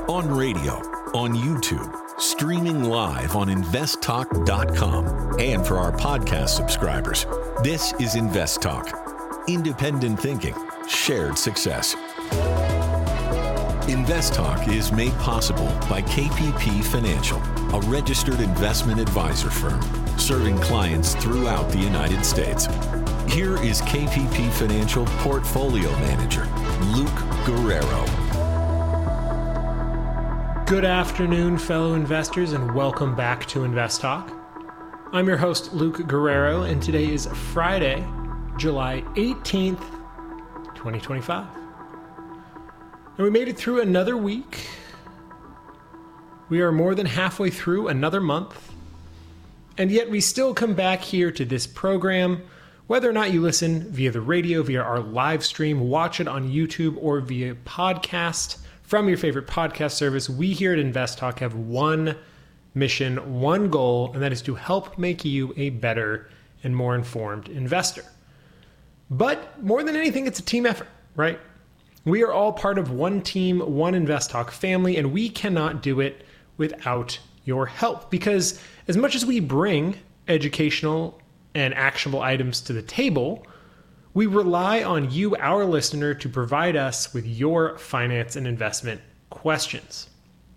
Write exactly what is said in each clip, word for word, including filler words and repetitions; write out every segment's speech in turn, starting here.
On radio, on YouTube, streaming live on invest talk dot com, and for our podcast subscribers, this is Invest Talk. Independent thinking, shared success. Invest Talk is made possible by K P P Financial, a registered investment advisor firm serving clients throughout the United States. Here is K P P Financial Portfolio Manager, Luke Guerrero. Good afternoon, fellow investors, and welcome back to Invest Talk. I'm your host, Luke Guerrero, and today is Friday, July eighteenth, twenty twenty-five. And we made it through another week. We are more than halfway through another month, and yet we still come back here to this program, whether or not you listen via the radio, via our live stream, watch it on YouTube, or via podcast from your favorite podcast service. We here at Invest Talk have one mission, one goal, and that is to help make you a better and more informed investor. But more than anything, it's a team effort, right? We are all part of one team, one Invest Talk family, and we cannot do it without your help. Because as much as we bring educational and actionable items to the table, we rely on you, our listener, to provide us with your finance and investment questions.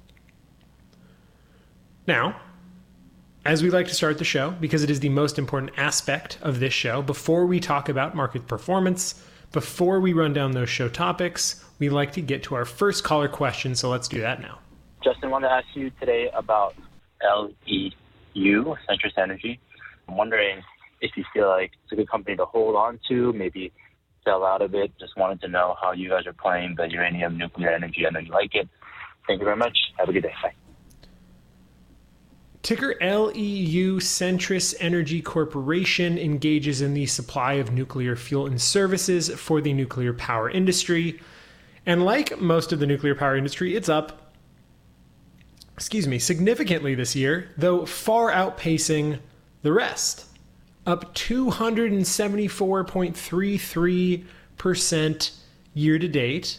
Now, as we like to start the show, because it is the most important aspect of this show, before we talk about market performance, before we run down those show topics, we like to get to our first caller question, so let's do that now. Justin, I wanted to ask you today about L E U, Centrus Energy. I'm wondering if you feel like it's a good company to hold on to, maybe sell out of it. Just wanted to know how you guys are playing the uranium nuclear energy. I know you like it. Thank you very much. Have a good day. Bye. Ticker L E U, Centrus Energy Corporation engages in the supply of nuclear fuel and services for the nuclear power industry. And like most of the nuclear power industry, it's up, excuse me, significantly this year, though far outpacing the rest. Up two hundred seventy-four point three three percent year to date,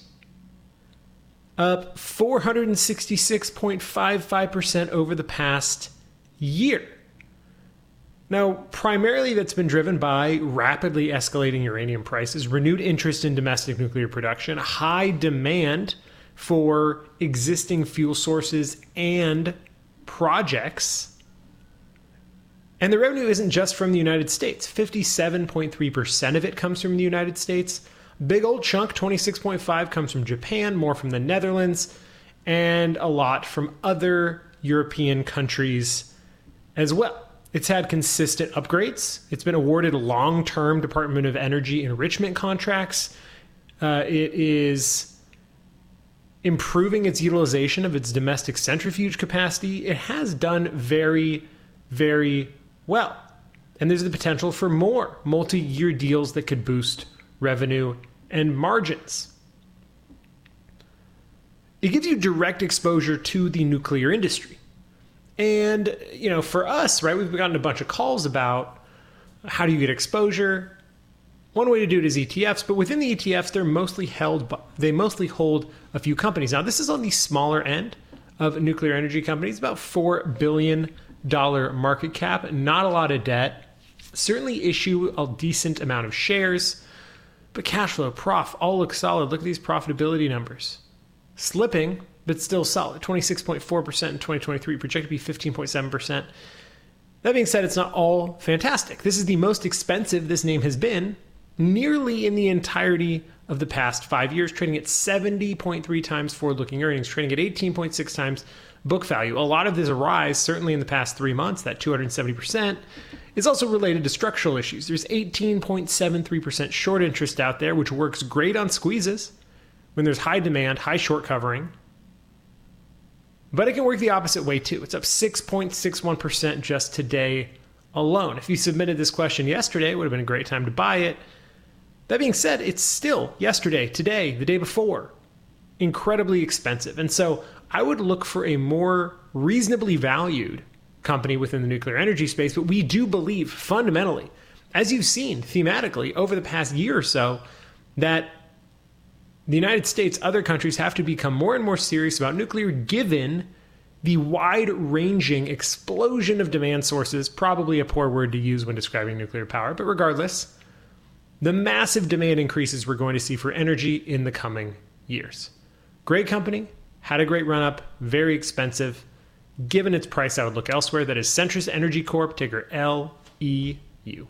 up four hundred sixty-six point five five percent over the past year. Now, primarily that's been driven by rapidly escalating uranium prices, renewed interest in domestic nuclear production, high demand for existing fuel sources and projects. And the revenue isn't just from the United States. fifty-seven point three percent of it comes from the United States. Big old chunk, twenty-six point five, comes from Japan, more from the Netherlands, and a lot from other European countries as well. It's had consistent upgrades. It's been awarded long-term Department of Energy enrichment contracts. Uh, it is improving its utilization of its domestic centrifuge capacity. It has done very, very well. And there's the potential for more multi-year deals that could boost revenue and margins. It gives you direct exposure to the nuclear industry. And, you know, for us, right, we've gotten a bunch of calls about how do you get exposure. One way to do it is E T Fs, but within the E T Fs, they're mostly held by, they mostly hold a few companies. Now, this is on the smaller end of nuclear energy companies, about four billion dollars market cap, not a lot of debt, certainly issue a decent amount of shares, but cash flow, prof, all look solid. Look at these profitability numbers. Slipping, but still solid. twenty-six point four percent in twenty twenty-three, projected to be fifteen point seven percent. That being said, it's not all fantastic. This is the most expensive this name has been nearly in the entirety of the past five years, trading at seventy point three times forward-looking earnings, trading at eighteen point six times book value. A lot of this rise, certainly in the past three months, that two hundred seventy percent, is also related to structural issues. There's eighteen point seven three percent short interest out there, which works great on squeezes when there's high demand, high short covering. But it can work the opposite way too. It's up six point six one percent just today alone. If you submitted this question yesterday, it would have been a great time to buy it. That being said, it's still yesterday, today, the day before, incredibly expensive. And so I would look for a more reasonably valued company within the nuclear energy space. But we do believe fundamentally, as you've seen thematically over the past year or so, that the United States, other countries have to become more and more serious about nuclear given the wide-ranging explosion of demand sources, probably a poor word to use when describing nuclear power, but regardless, the massive demand increases we're going to see for energy in the coming years. Great company, had a great run-up, very expensive. Given its price, I would look elsewhere. That is Centrus Energy Corp, ticker L E U.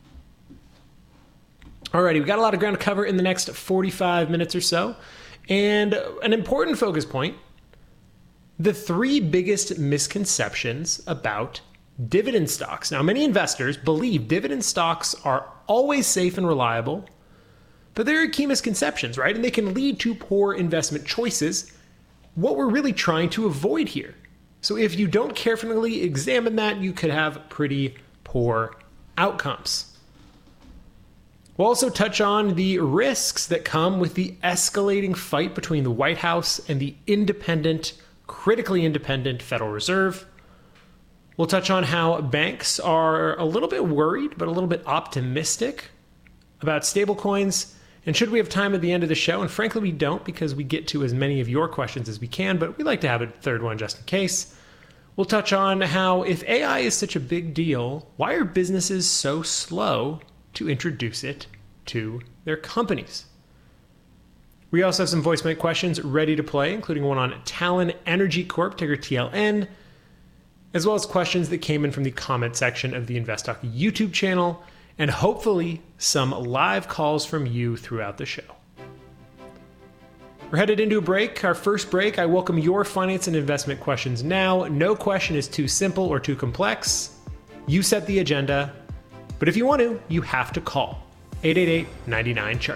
Alrighty, we've got a lot of ground to cover in the next forty-five minutes or so. And an important focus point, the three biggest misconceptions about dividend stocks. Now, many investors believe dividend stocks are always safe and reliable, but there are key misconceptions, right? And they can lead to poor investment choices, what we're really trying to avoid here. So if you don't carefully examine that, you could have pretty poor outcomes. We'll also touch on the risks that come with the escalating fight between the White House and the independent, critically independent Federal Reserve. We'll touch on how banks are a little bit worried, but a little bit optimistic about stablecoins. And should we have time at the end of the show? And frankly, we don't, because we get to as many of your questions as we can, but we like to have a third one just in case. We'll touch on how, if A I is such a big deal, why are businesses so slow to introduce it to their companies? We also have some voicemail questions ready to play, including one on Talon Energy Corp, ticker T L N, as well as questions that came in from the comment section of the InvestTalk YouTube channel, and hopefully some live calls from you throughout the show. We're headed into a break. Our first break, I welcome your finance and investment questions now. No question is too simple or too complex. You set the agenda. But if you want to, you have to call eight eight eight, nine nine, chart.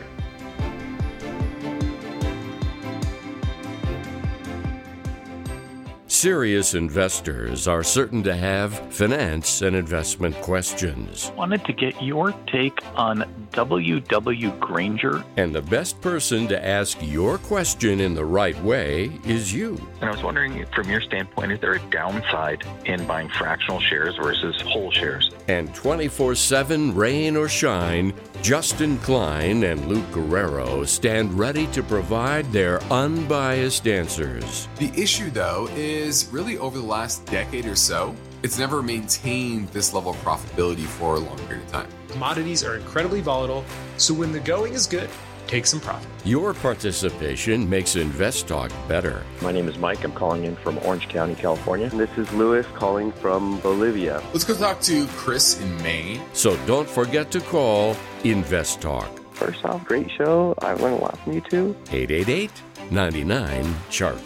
Serious investors are certain to have finance and investment questions. Wanted to get your take on W W. Grainger. And the best person to ask your question in the right way is you. And I was wondering, from your standpoint, is there a downside in buying fractional shares versus whole shares? And twenty-four seven, rain or shine, Justin Klein and Luke Guerrero stand ready to provide their unbiased answers. The issue, though, is really over the last decade or so, it's never maintained this level of profitability for a long period of time. Commodities are incredibly volatile, so when the going is good, take some profit. Your participation makes InvestTalk better. My name is Mike. I'm calling in from Orange County, California. And this is Louis calling from Bolivia. Let's go talk to Chris in Maine. So don't forget to call InvestTalk. First off, great show. I learned a lot from you too. eight eight eight, nine nine, chart.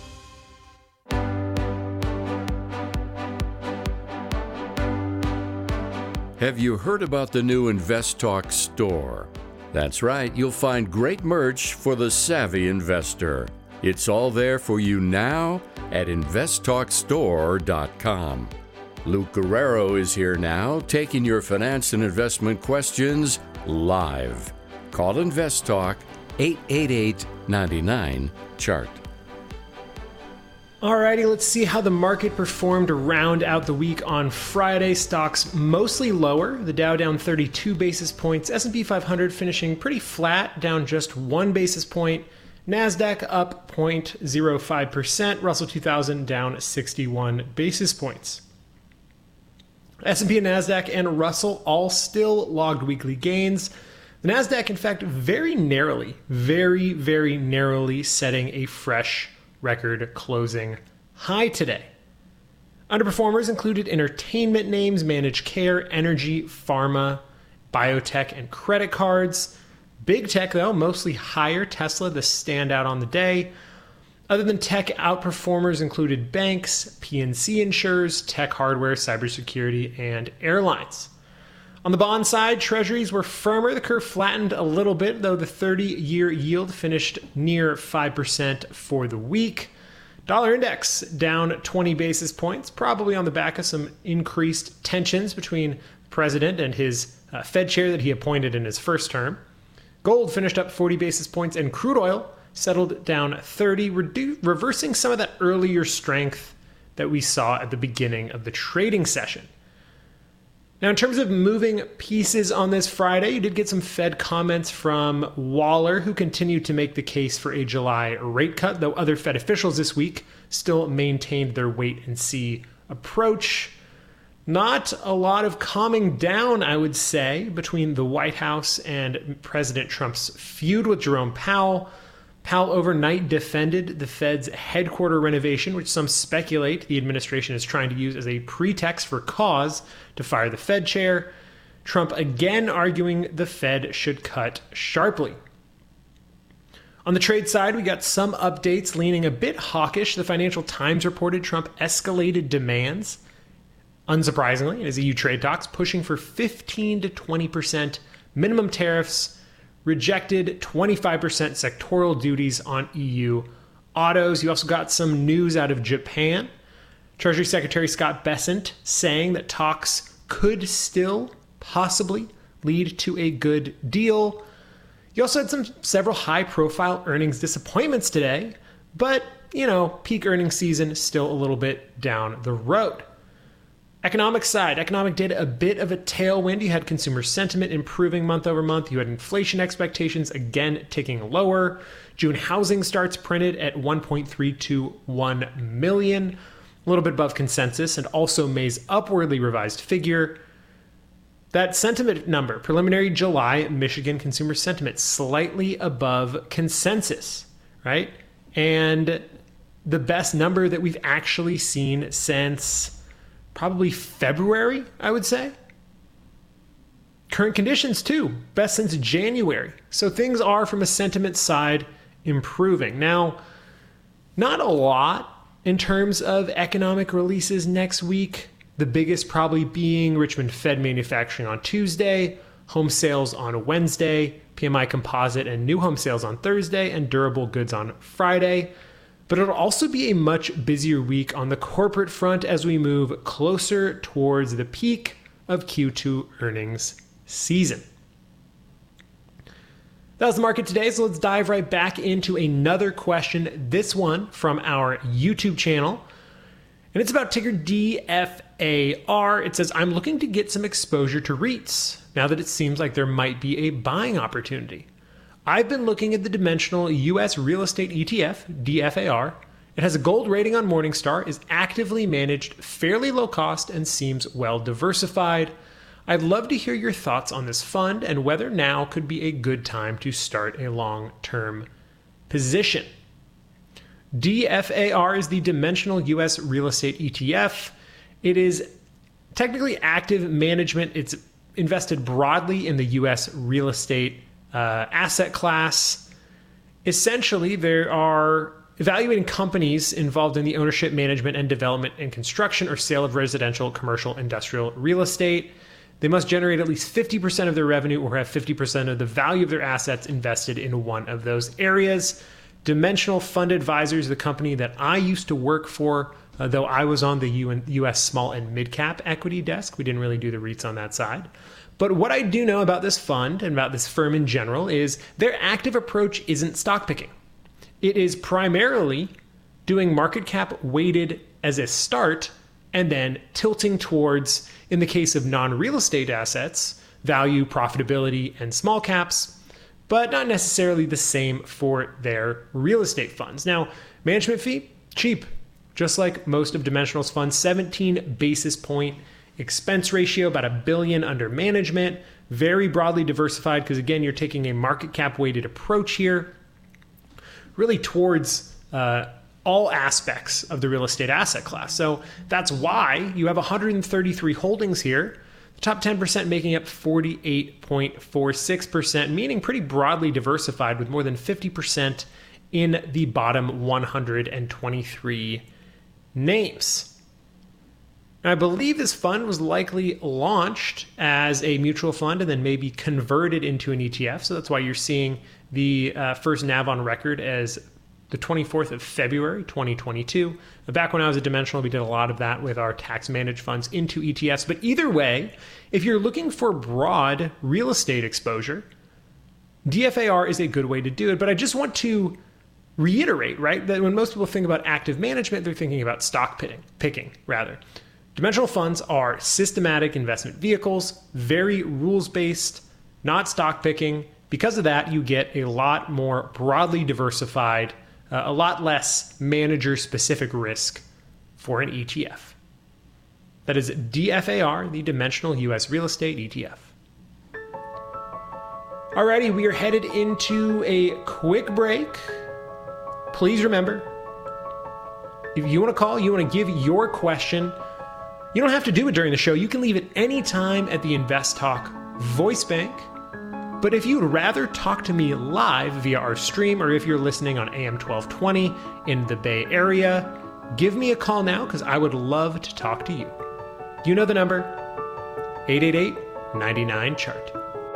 Have you heard about the new InvestTalk store? That's right, you'll find great merch for the savvy investor. It's all there for you now at invest talk store dot com. Luke Guerrero is here now, taking your finance and investment questions live. Call InvestTalk eight eight eight, nine nine, chart. Alrighty, let's see how the market performed to round out the week on Friday. Stocks mostly lower. The Dow down thirty-two basis points. S and P five hundred finishing pretty flat, down just one basis point. NASDAQ up zero point zero five percent. Russell two thousand down sixty-one basis points. S and P and NASDAQ and Russell all still logged weekly gains. The NASDAQ, in fact, very narrowly, very, very narrowly setting a fresh record closing high today. Underperformers included entertainment names, managed care, energy, pharma, biotech, and credit cards. Big tech, though, mostly higher. Tesla, the standout on the day. Other than tech, outperformers included banks, P and C insurers, tech hardware, cybersecurity, and airlines. On the bond side, treasuries were firmer. The curve flattened a little bit, though the thirty-year yield finished near five percent for the week. Dollar index down twenty basis points, probably on the back of some increased tensions between the president and his uh, Fed chair that he appointed in his first term. Gold finished up forty basis points, and crude oil settled down thirty, redu- reversing some of that earlier strength that we saw at the beginning of the trading session. Now, in terms of moving pieces on this Friday, you did get some Fed comments from Waller, who continued to make the case for a July rate cut, though other Fed officials this week still maintained their wait-and-see approach. Not a lot of calming down, I would say, between the White House and President Trump's feud with Jerome Powell. Powell overnight defended the Fed's headquarter renovation, which some speculate the administration is trying to use as a pretext for cause to fire the Fed chair. Trump again arguing the Fed should cut sharply. On the trade side, we got some updates leaning a bit hawkish. The Financial Times reported Trump escalated demands, unsurprisingly, in his E U trade talks, pushing for fifteen to twenty percent minimum tariffs, rejected twenty-five percent sectoral duties on E U autos. You also got some news out of Japan. Treasury Secretary Scott Bessent saying that talks could still possibly lead to a good deal. You also had some several high-profile earnings disappointments today, but, you know, peak earnings season still a little bit down the road. Economic side, economic data, a bit of a tailwind. You had consumer sentiment improving month over month. You had inflation expectations again ticking lower. June housing starts printed at one point three two one million, a little bit above consensus, and also May's upwardly revised figure. That sentiment number, preliminary July Michigan consumer sentiment, slightly above consensus, right? And the best number that we've actually seen since probably February, I would say. Current conditions, too, best since January. So things are, from a sentiment side, improving. Now, not a lot in terms of economic releases next week. The biggest probably being Richmond Fed manufacturing on Tuesday, home sales on Wednesday, P M I composite and new home sales on Thursday, and durable goods on Friday. But it'll also be a much busier week on the corporate front as we move closer towards the peak of Q two earnings season. That was the market today, so let's dive right back into another question, this one from our YouTube channel. And it's about ticker D F A R. It says, I'm looking to get some exposure to REITs now that it seems like there might be a buying opportunity. I've been looking at the Dimensional U S Real Estate E T F, D F A R. It has a gold rating on Morningstar, is actively managed, fairly low cost, and seems well diversified. I'd love to hear your thoughts on this fund and whether now could be a good time to start a long-term position. D F A R is the Dimensional U S Real Estate E T F. It is technically active management. It's invested broadly in the U S real estate Uh, asset class. Essentially, there are evaluating companies involved in the ownership, management, and development and construction or sale of residential, commercial, industrial real estate. They must generate at least fifty percent of their revenue or have fifty percent of the value of their assets invested in one of those areas. Dimensional Fund Advisors, the company that I used to work for, uh, though I was on the U S small and mid-cap equity desk. We didn't really do the REITs on that side. But what I do know about this fund and about this firm in general is their active approach isn't stock picking. It is primarily doing market cap weighted as a start and then tilting towards, in the case of non-real estate assets, value, profitability, and small caps, but not necessarily the same for their real estate funds. Now, management fee, cheap, just like most of Dimensional's funds, seventeen basis point expense ratio, about a billion under management, very broadly diversified because, again, you're taking a market cap weighted approach here, really towards uh, all aspects of the real estate asset class. So that's why you have one hundred thirty-three holdings here, the top ten percent making up forty-eight point four six percent, meaning pretty broadly diversified with more than fifty percent in the bottom one hundred twenty-three names. I believe this fund was likely launched as a mutual fund and then maybe converted into an E T F. So that's why you're seeing the uh, first N A V on record as the twenty-fourth of February, twenty twenty-two. Back when I was at Dimensional, we did a lot of that with our tax managed funds into E T Fs. But either way, if you're looking for broad real estate exposure, D F A R is a good way to do it. But I just want to reiterate, right, that when most people think about active management, they're thinking about stock picking, picking rather. Dimensional funds are systematic investment vehicles, very rules-based, not stock picking. Because of that, you get a lot more broadly diversified, uh, a lot less manager-specific risk for an E T F. That is D F A R, the Dimensional U S Real Estate E T F. Alrighty, we are headed into a quick break. Please remember, if you want to call, you want to give your question, you don't have to do it during the show. You can leave it anytime at the Invest Talk voice bank. But if you'd rather talk to me live via our stream, or if you're listening on A M twelve twenty in the Bay Area, give me a call now because I would love to talk to you. You know the number, eight eight eight, nine nine, C H A R T.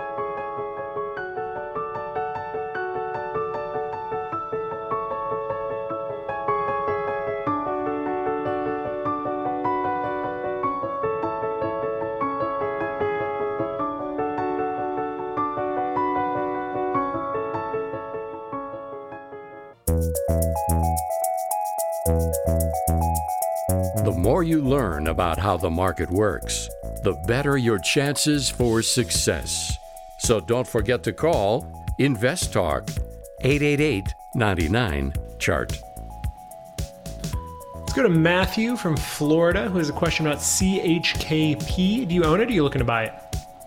The more you learn about how the market works, the better your chances for success. So don't forget to call Invest Talk, eight eight eight, nine nine, C H A R T. Let's go to Matthew from Florida, who has a question about C H K P. Do you own it, or are you looking to buy it?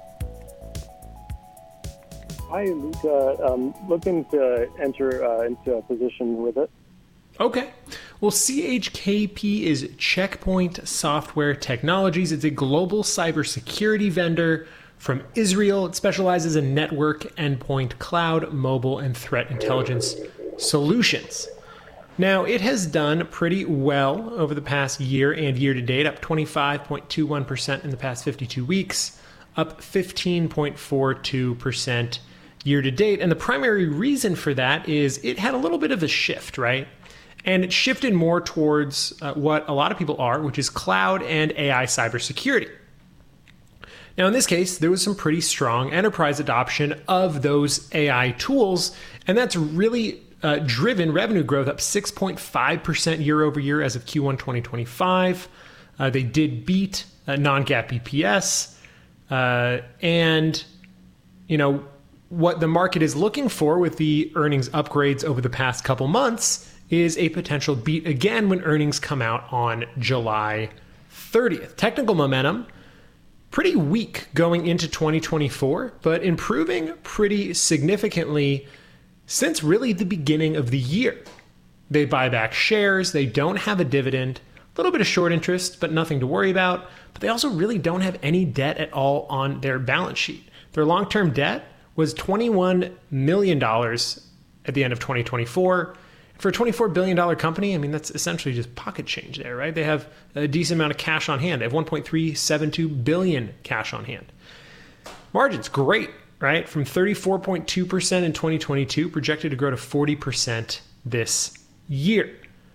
Hi, Luca. I'm looking to enter uh, into a position with it. Okay. Well, C H K P is Checkpoint Software Technologies. It's a global cybersecurity vendor from Israel. It specializes in network, endpoint, cloud, mobile, and threat intelligence solutions. Now, it has done pretty well over the past year and year to date, up twenty-five point two one percent in the past fifty-two weeks, up fifteen point four two percent year to date. And the primary reason for that is it had a little bit of a shift, right? And it shifted more towards uh, what a lot of people are, which is cloud and A I cybersecurity. Now, in this case, there was some pretty strong enterprise adoption of those A I tools, and that's really uh, driven revenue growth up six point five percent year over year as of Q one twenty twenty-five. Uh, they did beat uh, non-GAAP E P S, uh, and you know what the market is looking for with the earnings upgrades over the past couple months is a potential beat again when earnings come out on July thirtieth. Technical momentum, pretty weak going into twenty twenty-four, but improving pretty significantly since really the beginning of the year. They buy back shares, they don't have a dividend, a little bit of short interest, but nothing to worry about. But they also really don't have any debt at all on their balance sheet. Their long-term debt was twenty-one million dollars at the end of twenty twenty-four. For a twenty-four billion dollars company, I mean, that's essentially just pocket change there, right? They have a decent amount of cash on hand. They have one point three seven two billion dollars cash on hand. Margins, great, right? From thirty-four point two percent in twenty twenty-two, projected to grow to forty percent this year.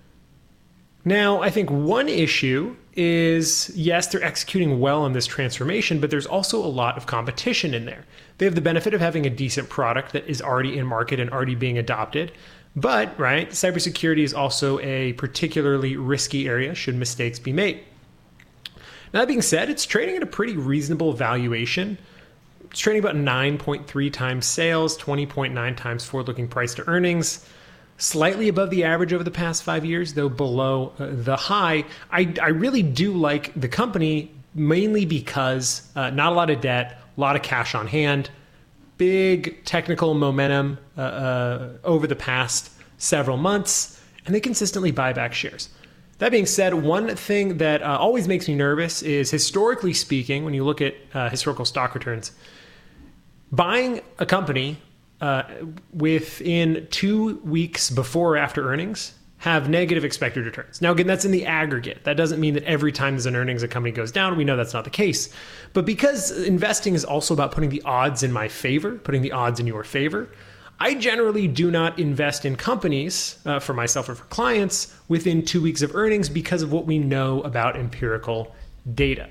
Now, I think one issue is, yes, they're executing well on this transformation, but there's also a lot of competition in there. They have the benefit of having a decent product that is already in market and already being adopted. But, right, cybersecurity is also a particularly risky area should mistakes be made. Now, that being said, it's trading at a pretty reasonable valuation. It's trading about nine point three times sales, twenty point nine times forward-looking price to earnings, slightly above the average over the past five years, though below uh, the high. I, I really do like the company, mainly because uh, not a lot of debt, a lot of cash on hand, big technical momentum uh, uh, over the past several months, and they consistently buy back shares. That being said, one thing that uh, always makes me nervous is, historically speaking, when you look at uh, historical stock returns, buying a company uh, within two weeks before or after earnings have negative expected returns. Now, again, that's in the aggregate. That doesn't mean that every time there's an earnings, a company goes down. We know that's not the case. But because investing is also about putting the odds in my favor, putting the odds in your favor, I generally do not invest in companies uh, for myself or for clients within two weeks of earnings because of what we know about empirical data.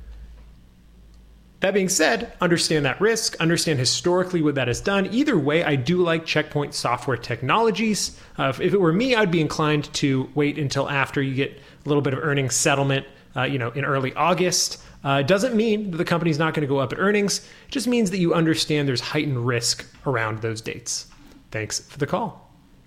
That being said, understand that risk, understand historically what that has done. Either way, I do like Checkpoint Software Technologies. Uh, if it were me, I'd be inclined to wait until after you get a little bit of earnings settlement uh, you know, in early August. Uh, it doesn't mean that the company's not going to go up at earnings. It just means that you understand there's heightened risk around those dates. Thanks for the call.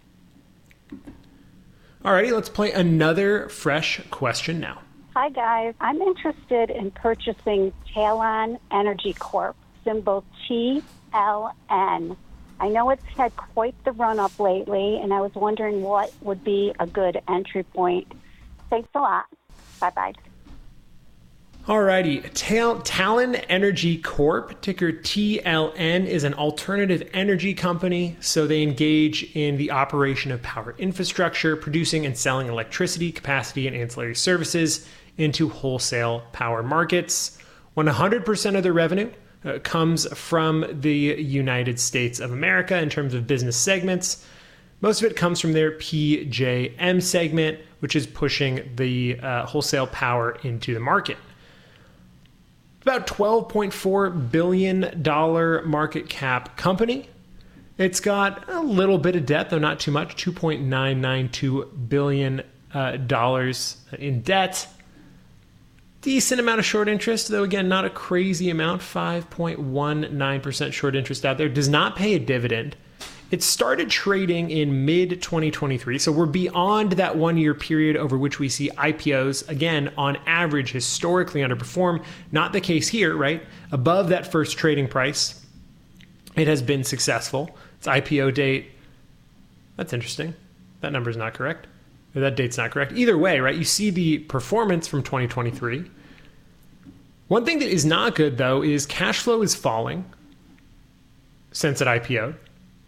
Alrighty, let's play another fresh question now. Hi, guys. I'm interested in purchasing Talon Energy Corp, symbol T L N. I know it's had quite the run-up lately, and I was wondering what would be a good entry point. Thanks a lot. Bye-bye. Alrighty, Tal- Talon Energy Corp, ticker T L N, is an alternative energy company. So they engage in the operation of power infrastructure, producing and selling electricity, capacity, and ancillary services into wholesale power markets. one hundred percent of their revenue uh, comes from the United States of America in terms of business segments. Most of it comes from their P J M segment, which is pushing the uh, wholesale power into the market. About twelve point four billion dollars market cap company. It's got a little bit of debt, though not too much, two point nine nine two billion dollars uh, in debt. Decent amount of short interest, though again, not a crazy amount, five point one nine percent short interest out there. Does not pay a dividend. It started trading in mid twenty twenty-three, so we're beyond that one-year period over which we see I P Os, again, on average, historically underperform. Not the case here, right? Above that first trading price, it has been successful. Its I P O date, that's interesting. That number's not correct. Or that date's not correct. Either way, right? You see the performance from twenty twenty-three. One thing that is not good, though, is cash flow is falling since it I P O'd.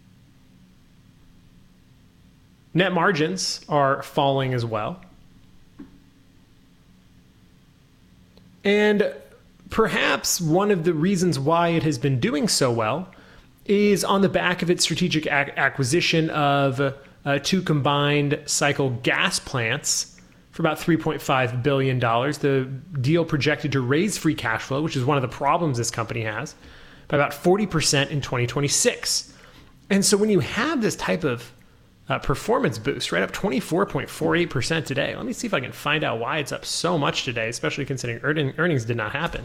Net margins are falling as well. And perhaps one of the reasons why it has been doing so well is on the back of its strategic ac- acquisition of uh, two combined cycle gas plants for about three point five billion dollars. The deal projected to raise free cash flow, which is one of the problems this company has, by about forty percent in twenty twenty-six. And so when you have this type of Uh, performance boost, right up twenty-four point four eight percent today. Let me see if I can find out why it's up so much today, especially considering earning, earnings did not happen.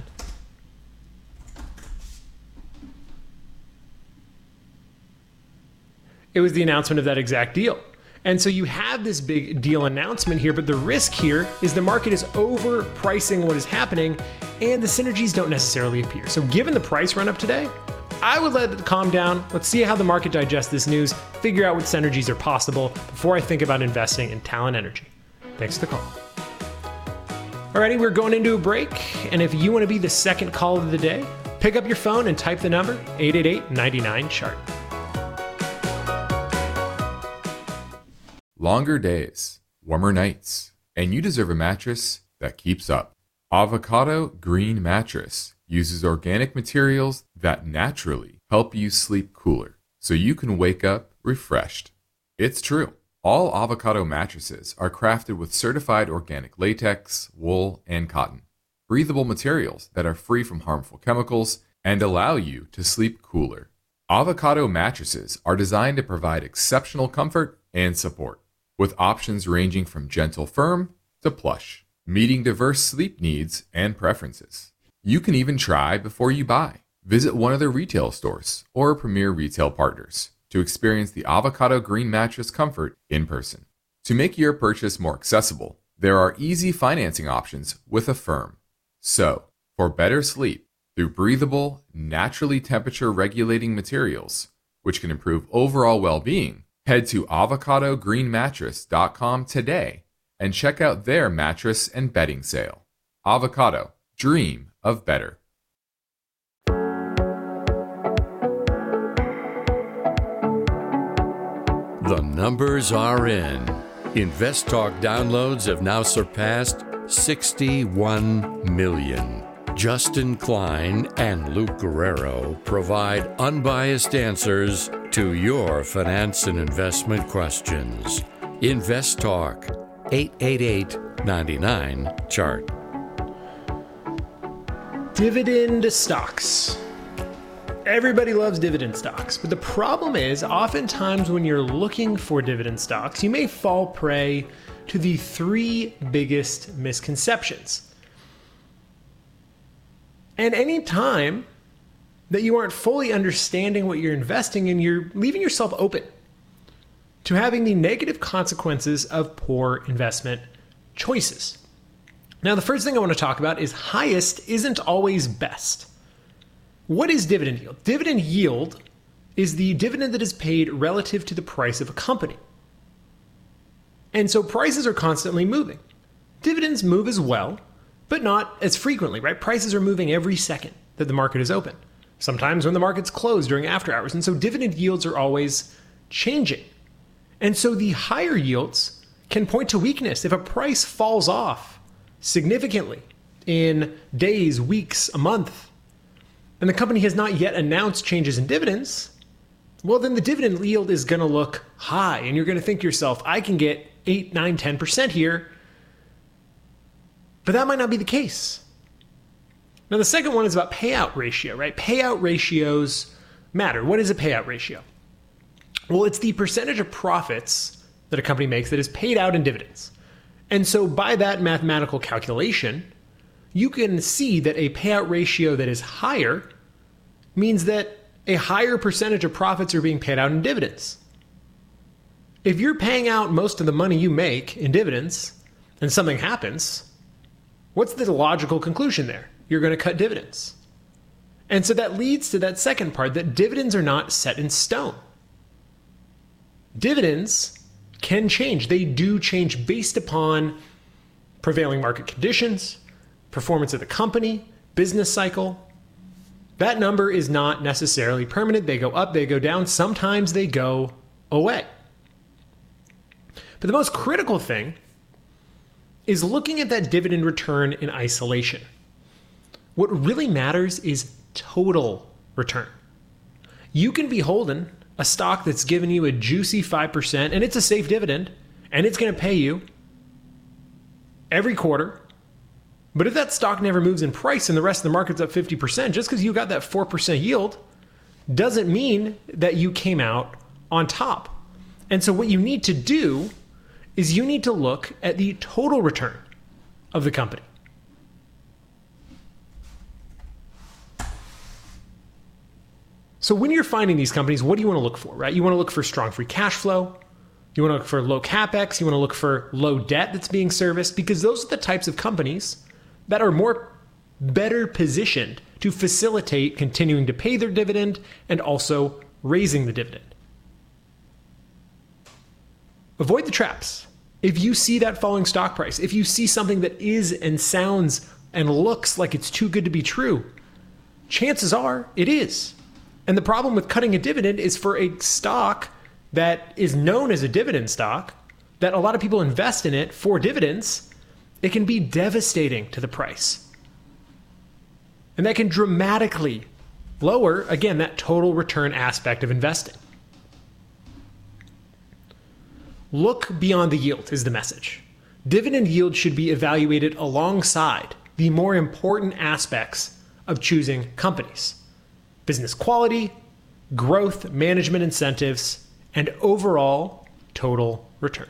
It was the announcement of that exact deal. And so you have this big deal announcement here, but the risk here is the market is overpricing what is happening and the synergies don't necessarily appear. So given the price run up today, I would let it calm down. Let's see how the market digests this news, figure out what synergies are possible before I think about investing in Talon Energy. Thanks for the call. Alrighty, we're going into a break. And if you want to be the second call of the day, pick up your phone and type the number eight eight eight, nine nine, chart. Longer days, warmer nights, and you deserve a mattress that keeps up. Avocado Green Mattress uses organic materials that naturally help you sleep cooler, so you can wake up refreshed. It's true. All Avocado mattresses are crafted with certified organic latex, wool, and cotton. Breathable materials that are free from harmful chemicals and allow you to sleep cooler. Avocado mattresses are designed to provide exceptional comfort and support, with options ranging from gentle firm to plush, meeting diverse sleep needs and preferences. You can even try before you buy. Visit one of their retail stores or premier retail partners to experience the Avocado Green Mattress comfort in person. To make your purchase more accessible, there are easy financing options with Affirm. So, for better sleep through breathable, naturally temperature-regulating materials, which can improve overall well-being, head to avocado green mattress dot com today and check out their mattress and bedding sale. Avocado, dream of better. The numbers are in. Invest Talk downloads have now surpassed sixty-one million. Justin Klein and Luke Guerrero provide unbiased answers to your finance and investment questions. Invest Talk, eight eight eight, nine nine, chart. Dividend stocks. Everybody loves dividend stocks, but the problem is oftentimes when you're looking for dividend stocks, you may fall prey to the three biggest misconceptions. And any time that you aren't fully understanding what you're investing in, you're leaving yourself open to having the negative consequences of poor investment choices. Now, the first thing I want to talk about is highest isn't always best. What is dividend yield? Dividend yield is the dividend that is paid relative to the price of a company. And so prices are constantly moving. Dividends move as well, but not as frequently, right? Prices are moving every second that the market is open. Sometimes when the market's closed during after hours. And so dividend yields are always changing. And so the higher yields can point to weakness. If a price falls off significantly in days, weeks, a month, and the company has not yet announced changes in dividends, well, then the dividend yield is going to look high. And you're going to think to yourself, I can get eight, nine, ten percent here. But that might not be the case. Now, the second one is about payout ratio, right? Payout ratios matter. What is a payout ratio? Well, it's the percentage of profits that a company makes that is paid out in dividends. And so by that mathematical calculation, you can see that a payout ratio that is higher means that a higher percentage of profits are being paid out in dividends. If you're paying out most of the money you make in dividends and something happens, what's the logical conclusion there? You're going to cut dividends. And so that leads to that second part, that dividends are not set in stone. Dividends can change. They do change based upon prevailing market conditions, performance of the company, business cycle. That number is not necessarily permanent. They go up, they go down. Sometimes they go away. But the most critical thing is looking at that dividend return in isolation. What really matters is total return. You can be holding a stock that's giving you a juicy five percent, and it's a safe dividend, and it's going to pay you every quarter. But if that stock never moves in price and the rest of the market's up fifty percent, just because you got that four percent yield doesn't mean that you came out on top. And so what you need to do is you need to look at the total return of the company. So when you're finding these companies, what do you want to look for, right? You want to look for strong free cash flow. You want to look for low capex. You want to look for low debt that's being serviced, because those are the types of companies that are more better positioned to facilitate continuing to pay their dividend and also raising the dividend. Avoid the traps. If you see that falling stock price, if you see something that is and sounds and looks like it's too good to be true, chances are it is. And the problem with cutting a dividend is for a stock that is known as a dividend stock, that a lot of people invest in it for dividends, it can be devastating to the price. And that can dramatically lower, again, that total return aspect of investing. Look beyond the yield is the message. Dividend yield should be evaluated alongside the more important aspects of choosing companies: business quality, growth, management incentives, and overall total return.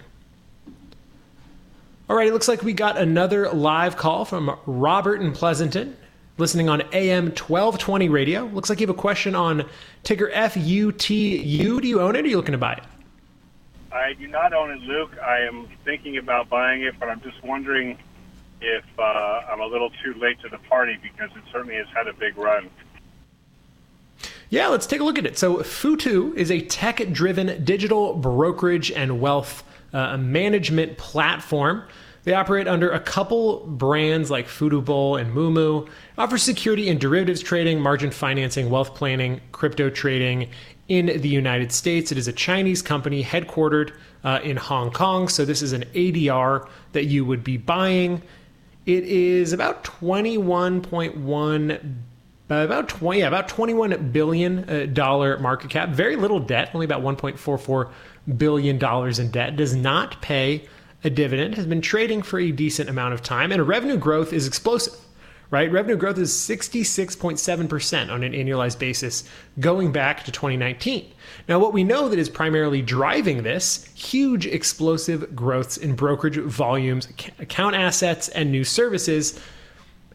All right, it looks like we got another live call from Robert in Pleasanton, listening on A M twelve twenty radio. Looks like you have a question on ticker F U T U. Do you own it, or are you looking to buy it? I do not own it, Luke. I am thinking about buying it, but I'm just wondering if uh, I'm a little too late to the party, because it certainly has had a big run. Yeah, let's take a look at it. So Futu is a tech-driven digital brokerage and wealth uh, management platform. They operate under a couple brands like Futubol and Moomoo, offer security in derivatives trading, margin financing, wealth planning, crypto trading in the United States. It is a Chinese company headquartered uh, in Hong Kong. So this is an A D R that you would be buying. It is about twenty-one point one Uh, about twenty, yeah, about twenty-one billion dollars market cap. Very little debt, only about one point four four billion dollars in debt. Does not pay a dividend. Has been trading for a decent amount of time, and revenue growth is explosive, right? Revenue growth is sixty-six point seven percent on an annualized basis going back to twenty nineteen. Now, what we know that is primarily driving this, huge explosive growths in brokerage volumes, account assets, and new services.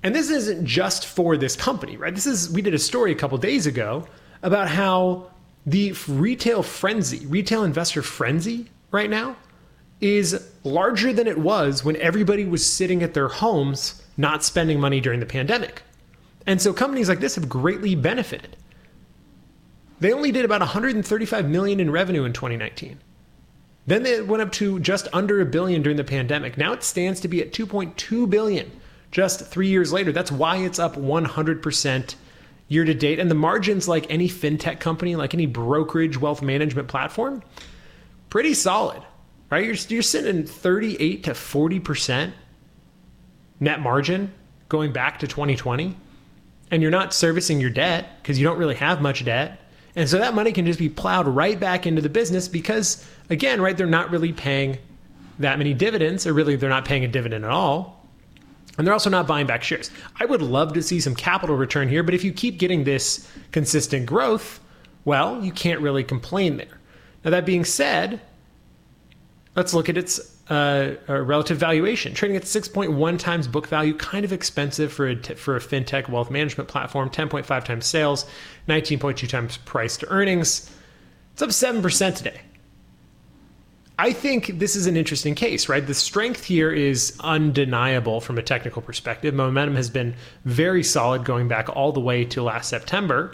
And this isn't just for this company, right? This is, we did a story a couple days ago about how the retail frenzy, retail investor frenzy right now is larger than it was when everybody was sitting at their homes not spending money during the pandemic. And so companies like this have greatly benefited. They only did about one hundred thirty-five million dollars in revenue in twenty nineteen. Then they went up to just under a billion during the pandemic. Now it stands to be at two point two billion dollars just three years later. That's why it's up one hundred percent year to date. And the margins, like any fintech company, like any brokerage wealth management platform, pretty solid, right? You're, you're sitting in thirty-eight to forty percent net margin going back to twenty twenty. And you're not servicing your debt because you don't really have much debt. And so that money can just be plowed right back into the business because, again, right, they're not really paying that many dividends, or really they're not paying a dividend at all. And they're also not buying back shares. I would love to see some capital return here, but if you keep getting this consistent growth, well, you can't really complain there. Now, that being said, let's look at its uh, relative valuation. Trading at six point one times book value, kind of expensive for a, t- for a fintech wealth management platform. ten point five times sales, nineteen point two times price to earnings. It's up seven percent today. I think this is an interesting case, right? The strength here is undeniable from a technical perspective. Momentum has been very solid going back all the way to last September.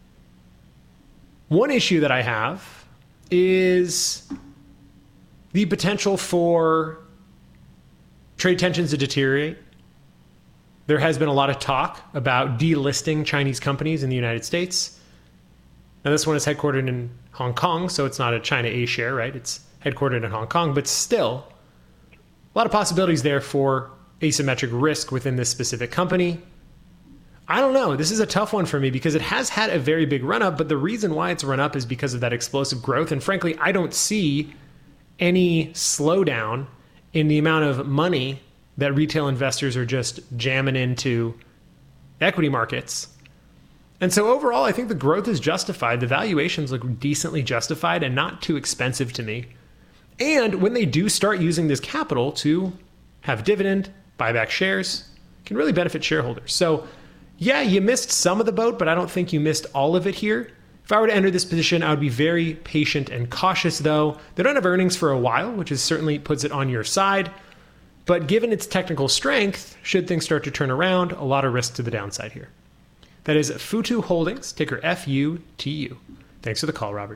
One issue that I have is the potential for trade tensions to deteriorate. There has been a lot of talk about delisting Chinese companies in the United States. Now, this one is headquartered in Hong Kong, so it's not a China A share, right? It's headquartered in Hong Kong, but still a lot of possibilities there for asymmetric risk within this specific company. I don't know. This is a tough one for me because it has had a very big run up, but the reason why it's run up is because of that explosive growth. And frankly, I don't see any slowdown in the amount of money that retail investors are just jamming into equity markets. And so overall, I think the growth is justified. The valuations look decently justified and not too expensive to me. And when they do start using this capital to have dividend, buy back shares, can really benefit shareholders. So yeah, you missed some of the boat, but I don't think you missed all of it here. If I were to enter this position, I would be very patient and cautious, though. They don't have earnings for a while, which is certainly puts it on your side. But given its technical strength, should things start to turn around, a lot of risk to the downside here. That is Futu Holdings, ticker F U T U. Thanks for the call, Robert.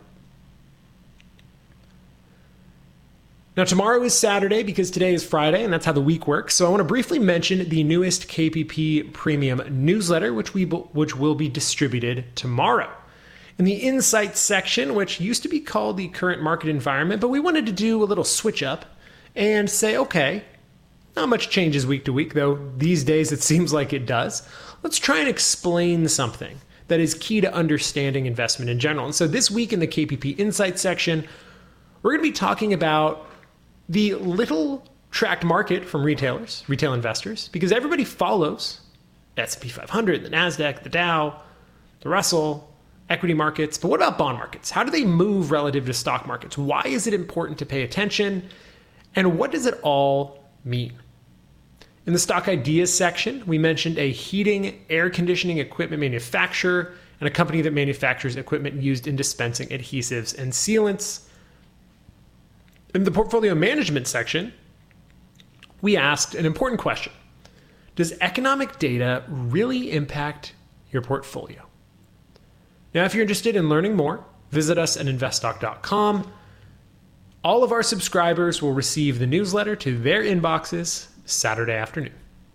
Now, tomorrow is Saturday because today is Friday, and that's how the week works. So I want to briefly mention the newest K P P Premium newsletter, which we which will be distributed tomorrow. In the Insights section, which used to be called the Current Market Environment, but we wanted to do a little switch up and say, okay, not much changes week to week, though these days it seems like it does. Let's try and explain something that is key to understanding investment in general. And so this week in the K P P Insights section, we're going to be talking about the little tracked market from retailers, retail investors, because everybody follows the S and P five hundred, the NASDAQ, the Dow, the Russell, equity markets. But what about bond markets? How do they move relative to stock markets? Why is it important to pay attention? And what does it all mean? In the stock ideas section, we mentioned a heating, air conditioning equipment manufacturer and a company that manufactures equipment used in dispensing adhesives and sealants. In the portfolio management section, we asked an important question. Does economic data really impact your portfolio? Now, if you're interested in learning more, visit us at investtalk dot com. All of our subscribers will receive the newsletter to their inboxes Saturday afternoon.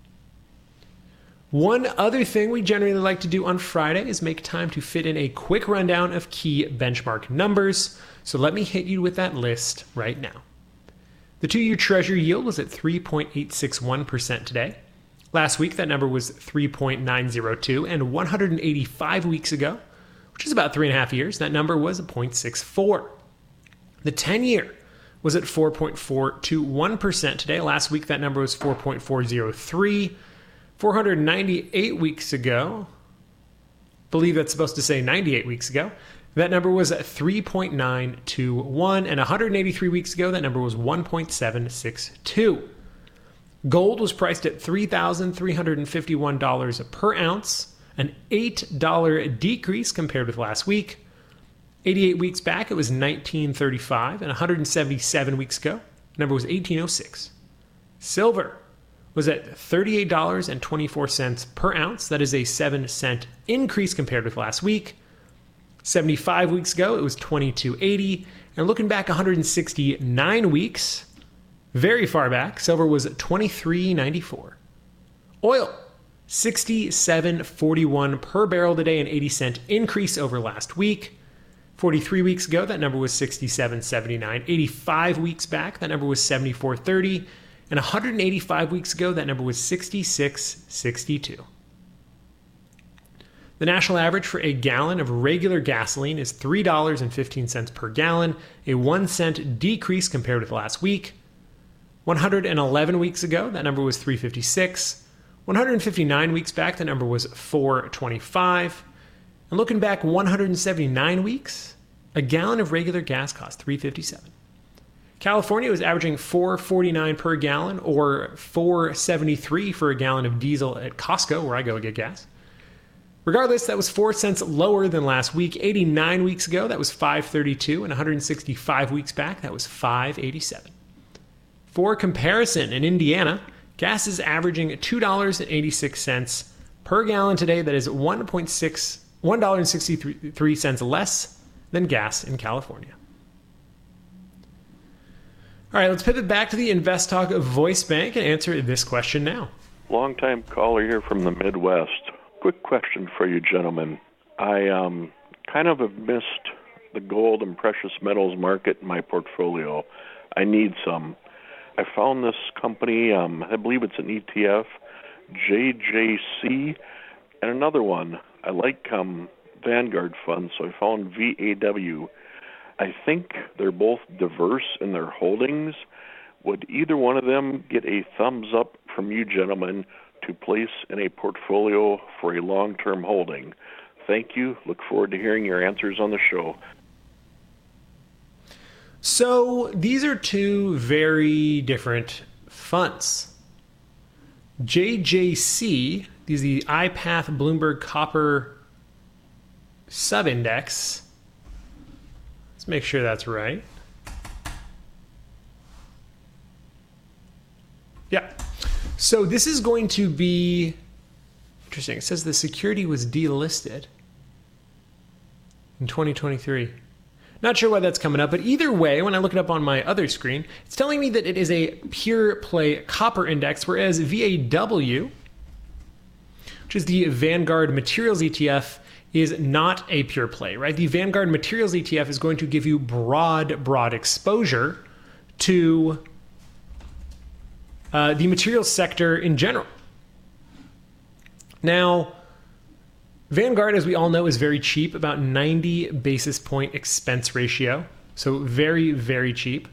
One other thing we generally like to do on Friday is make time to fit in a quick rundown of key benchmark numbers. So let me hit you with that list right now. The two-year Treasury yield was at three point eight six one percent today. Last week, that number was three point nine zero two, and one hundred eighty-five weeks ago, which is about three and a half years, that number was zero point six four. The ten-year was at four point four two one percent today. Last week, that number was four point four zero three. four hundred ninety-eight weeks ago, I believe that's supposed to say ninety-eight weeks ago, that number was at three point nine two one, and one hundred eighty-three weeks ago, that number was one point seven six two. Gold was priced at three thousand three hundred fifty-one dollars per ounce, an eight dollars decrease compared with last week. eighty-eight weeks back, it was nineteen thirty-five, and one hundred seventy-seven weeks ago, the number was eighteen oh six. Silver was at thirty-eight dollars and twenty-four cents per ounce. That is a seven cent increase compared with last week. seventy-five weeks ago, it was twenty-two eighty. And looking back one hundred sixty-nine weeks, very far back, silver was twenty-three ninety-four. Oil, sixty-seven forty-one per barrel today, an eighty cent increase over last week. forty-three weeks ago, that number was sixty-seven seventy-nine. eighty-five weeks back, that number was seventy-four thirty. And one hundred eighty-five weeks ago, that number was sixty-six sixty-two. The national average for a gallon of regular gasoline is three dollars and fifteen cents per gallon, a one cent decrease compared with last week. one hundred eleven weeks ago, that number was three dollars and fifty-six cents. one hundred fifty-nine weeks back, the number was four dollars and twenty-five cents. And looking back one hundred seventy-nine weeks, a gallon of regular gas cost three dollars and fifty-seven cents. California was averaging four dollars and forty-nine cents per gallon, or four dollars and seventy-three cents for a gallon of diesel at Costco, where I go get gas. Regardless, that was four cents lower than last week. eighty-nine weeks ago, that was five dollars and thirty-two cents, and one hundred sixty-five weeks back, that was five dollars and eighty-seven cents. For comparison, in Indiana, gas is averaging two dollars and eighty-six cents per gallon today. That is one dollar and sixty-three cents less than gas in California. All right, let's pivot back to the Invest Talk voice bank and answer this question now. Long-time caller here from the Midwest. Quick question for you gentlemen. I um, kind of have missed the gold and precious metals market in my portfolio. I need some. I found this company, um, I believe it's an E T F, J J C, and another one. I like um, Vanguard funds, so I found V A W. I think they're both diverse in their holdings. Would either one of them get a thumbs up from you gentlemen to place in a portfolio for a long-term holding? Thank you. Look forward to hearing your answers on the show. So these are two very different funds. J J C, these are the I PATH Bloomberg Copper Subindex. Let's make sure that's right. Yeah. So this is going to be interesting. It says the security was delisted in twenty twenty-three. Not sure why that's coming up, but either way, when I look it up on my other screen, it's telling me that it is a pure play copper index, whereas V A W, which is the Vanguard Materials E T F, is not a pure play, right? The Vanguard Materials E T F is going to give you broad, broad exposure to uh, the materials sector in general. Now, Vanguard, as we all know, is very cheap, about ninety basis point expense ratio. So very, very cheap.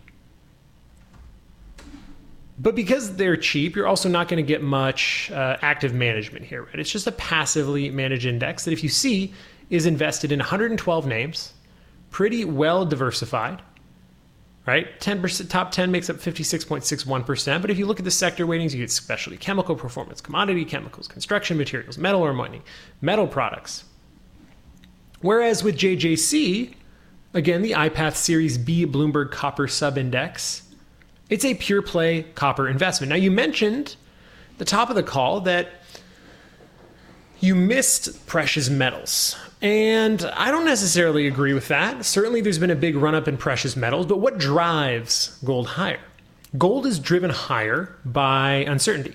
But because they're cheap, you're also not going to get much uh, active management here, right? It's just a passively managed index that, if you see, is invested in one hundred twelve names, pretty well diversified, right? ten percent, top ten makes up fifty-six point six one percent. But if you look at the sector weightings, you get specialty chemical performance, commodity chemicals, construction materials, metal or mining, metal products. Whereas with J J C, again, the I PATH Series B Bloomberg Copper Subindex, it's a pure play copper investment. Now, you mentioned at the top of the call that you missed precious metals. And I don't necessarily agree with that. Certainly, there's been a big run up in precious metals, but what drives gold higher? Gold is driven higher by uncertainty.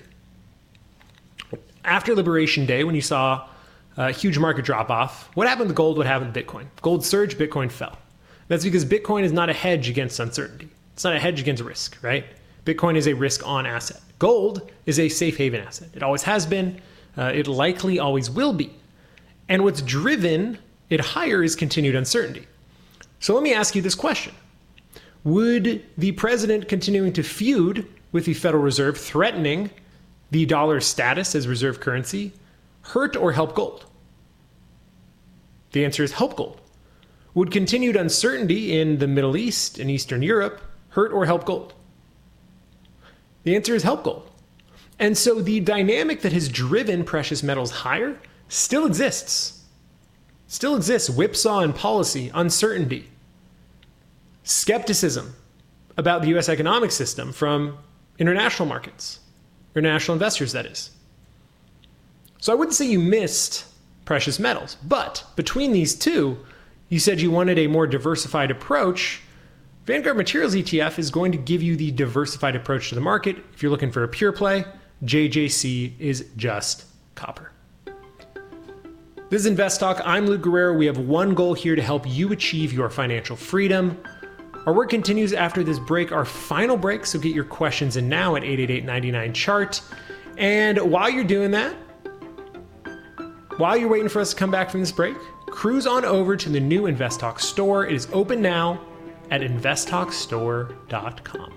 After Liberation Day, when you saw a huge market drop off, what happened to gold? What happened to Bitcoin? Gold surged, Bitcoin fell. That's because Bitcoin is not a hedge against uncertainty. It's not a hedge against risk, right? Bitcoin is a risk-on asset. Gold is a safe haven asset. It always has been. Uh, it likely always will be. And what's driven it higher is continued uncertainty. So let me ask you this question. Would the president continuing to feud with the Federal Reserve, threatening the dollar's status as reserve currency, hurt or help gold? The answer is help gold. Would continued uncertainty in the Middle East and Eastern Europe hurt or help gold? The answer is help gold. And so the dynamic that has driven precious metals higher still exists. Still exists. Whipsaw in policy, uncertainty, skepticism about the U S economic system from international markets, international investors, that is. So I wouldn't say you missed precious metals, but between these two, you said you wanted a more diversified approach. Vanguard Materials E T F is going to give you the diversified approach to the market. If you're looking for a pure play, J J C is just copper. This is Invest Talk. I'm Luke Guerrero. We have one goal here to help you achieve your financial freedom. Our work continues after this break, our final break, so get your questions in now at eight eight eight, nine nine, chart. And while you're doing that, while you're waiting for us to come back from this break, cruise on over to the new Invest Talk store. It is open now at invest talk store dot com.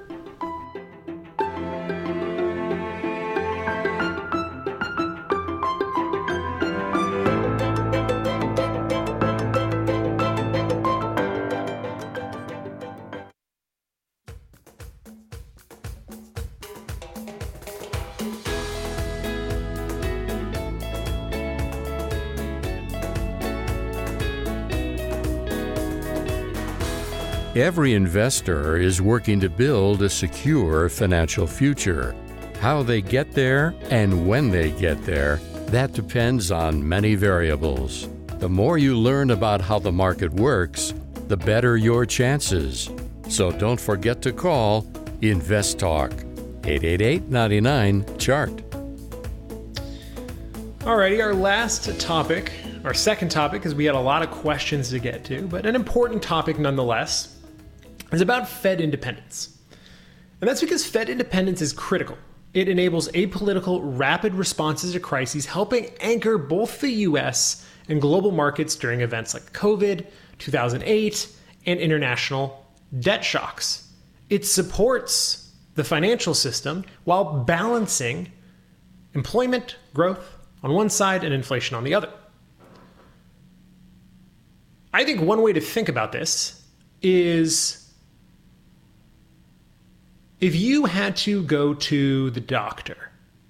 Every investor is working to build a secure financial future. How they get there and when they get there, that depends on many variables. The more you learn about how the market works, the better your chances. So don't forget to call Invest Talk, eight eight eight, nine nine, chart. Alrighty, our last topic, our second topic, because we had a lot of questions to get to, but an important topic nonetheless, is about Fed independence. And that's because Fed independence is critical. It enables apolitical, rapid responses to crises, helping anchor both the U S and global markets during events like COVID, two thousand eight, and international debt shocks. It supports the financial system while balancing employment growth on one side and inflation on the other. I think one way to think about this is if you had to go to the doctor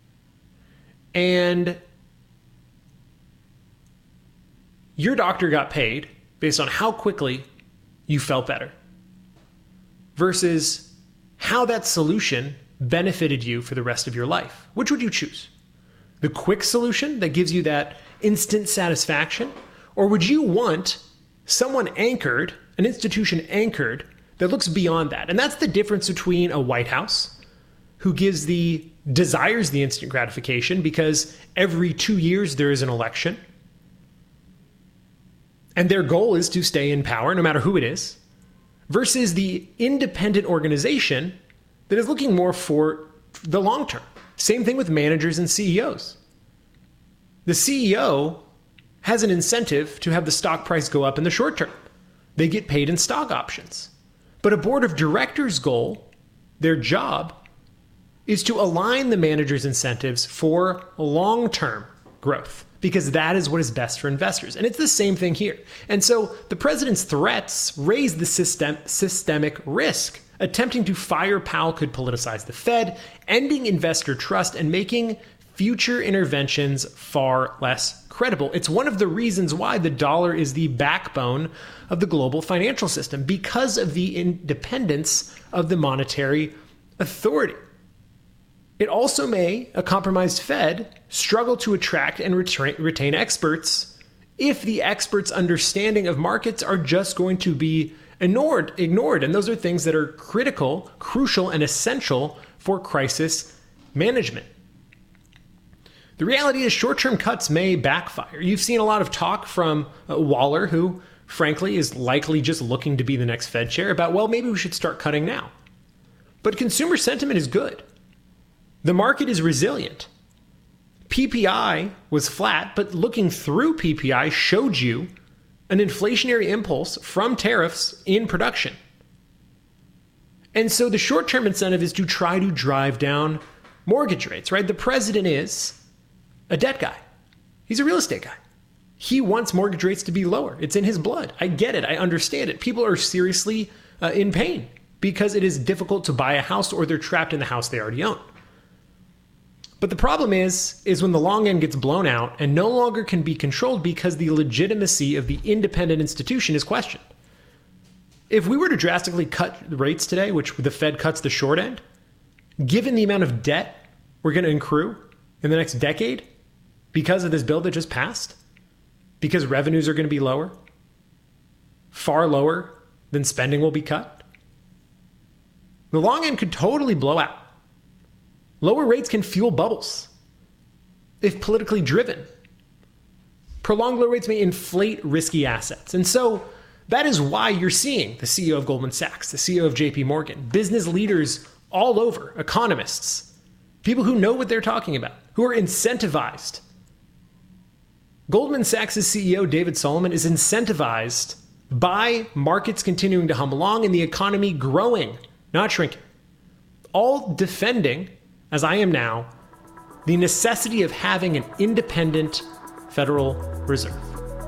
and your doctor got paid based on how quickly you felt better versus how that solution benefited you for the rest of your life, which would you choose? The quick solution that gives you that instant satisfaction? Or would you want someone anchored, an institution anchored, that looks beyond that? And that's the difference between a White House who gives the, desires the instant gratification because every two years there is an election. And their goal is to stay in power, no matter who it is, versus the independent organization that is looking more for the long term. Same thing with managers and C E Os. The C E O has an incentive to have the stock price go up in the short term. They get paid in stock options. But a board of directors' goal, their job, is to align the manager's incentives for long-term growth, because that is what is best for investors. And it's the same thing here. And so the president's threats raise the system, systemic risk. Attempting to fire Powell could politicize the Fed, ending investor trust, and making future interventions far less credible. It's one of the reasons why the dollar is the backbone of the global financial system, because of the independence of the monetary authority. It also may, a compromised Fed, struggle to attract and retain experts if the experts' understanding of markets are just going to be ignored, ignored. And those are things that are critical, crucial, and essential for crisis management. The reality is short-term cuts may backfire. You've seen a lot of talk from uh, Waller, who frankly is likely just looking to be the next Fed chair, about, well, maybe we should start cutting now. But consumer sentiment is good. The market is resilient. P P I was flat, but looking through P P I showed you an inflationary impulse from tariffs in production. And so the short-term incentive is to try to drive down mortgage rates, right? The president is a debt guy. He's a real estate guy. He wants mortgage rates to be lower. It's in his blood. I get it. I understand it. People are seriously uh, in pain because it is difficult to buy a house or they're trapped in the house they already own. But the problem is, is when the long end gets blown out and no longer can be controlled because the legitimacy of the independent institution is questioned. If we were to drastically cut the rates today, which the Fed cuts the short end, given the amount of debt we're going to accrue in the next decade because of this bill that just passed, because revenues are going to be lower, far lower than spending will be cut, the long end could totally blow out. Lower rates can fuel bubbles if politically driven. Prolonged low rates may inflate risky assets. And so that is why you're seeing the C E O of Goldman Sachs, the C E O of J P Morgan, business leaders all over, economists, people who know what they're talking about, who are incentivized. Goldman Sachs' C E O, David Solomon, is incentivized by markets continuing to hum along and the economy growing, not shrinking. All defending, as I am now, the necessity of having an independent Federal Reserve.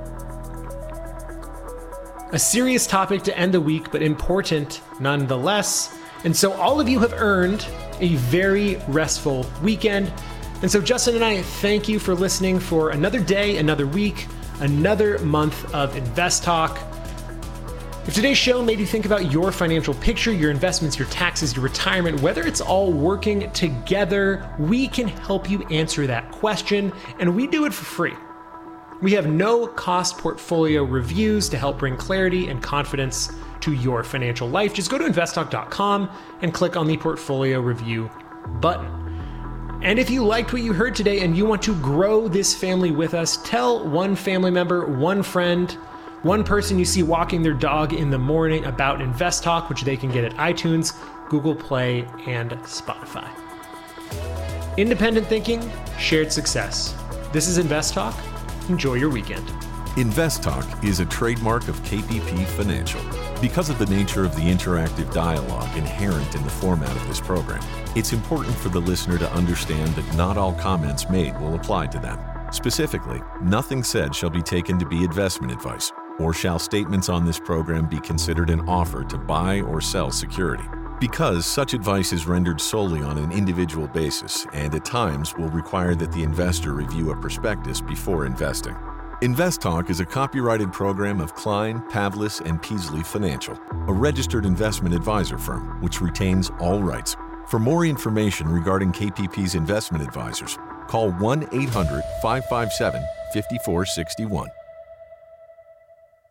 A serious topic to end the week, but important nonetheless. And so all of you have earned a very restful weekend. And so Justin and I thank you for listening for another day, another week, another month of Invest Talk. If today's show made you think about your financial picture, your investments, your taxes, your retirement, whether it's all working together, we can help you answer that question, and we do it for free. We have no-cost portfolio reviews to help bring clarity and confidence to your financial life. Just go to invest talk dot com and click on the portfolio review button. And if you liked what you heard today and you want to grow this family with us, tell one family member, one friend, one person you see walking their dog in the morning about Invest Talk, which they can get at iTunes, Google Play, and Spotify. Independent thinking, shared success. This is Invest Talk. Enjoy your weekend. Invest Talk is a trademark of K P P Financial. Because of the nature of the interactive dialogue inherent in the format of this program, it's important for the listener to understand that not all comments made will apply to them. Specifically, nothing said shall be taken to be investment advice, or shall statements on this program be considered an offer to buy or sell security. Because such advice is rendered solely on an individual basis and at times will require that the investor review a prospectus before investing. Invest Talk is a copyrighted program of Klein, Pavlis, and Peasley Financial, a registered investment advisor firm which retains all rights. For more information regarding K P P's investment advisors, call one eight hundred, five five seven, five four six one.